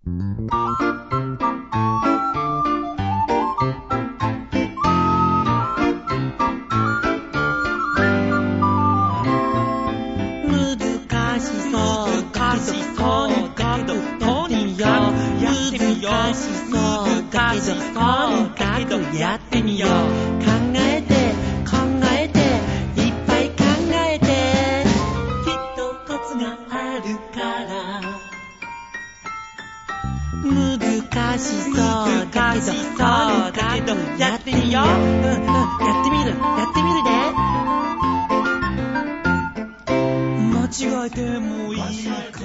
やってみよう。考えて考えていっぱい考えて、きっとコツがあるから難しそうだけどやってみよう。やってみるで。間違えてもいいか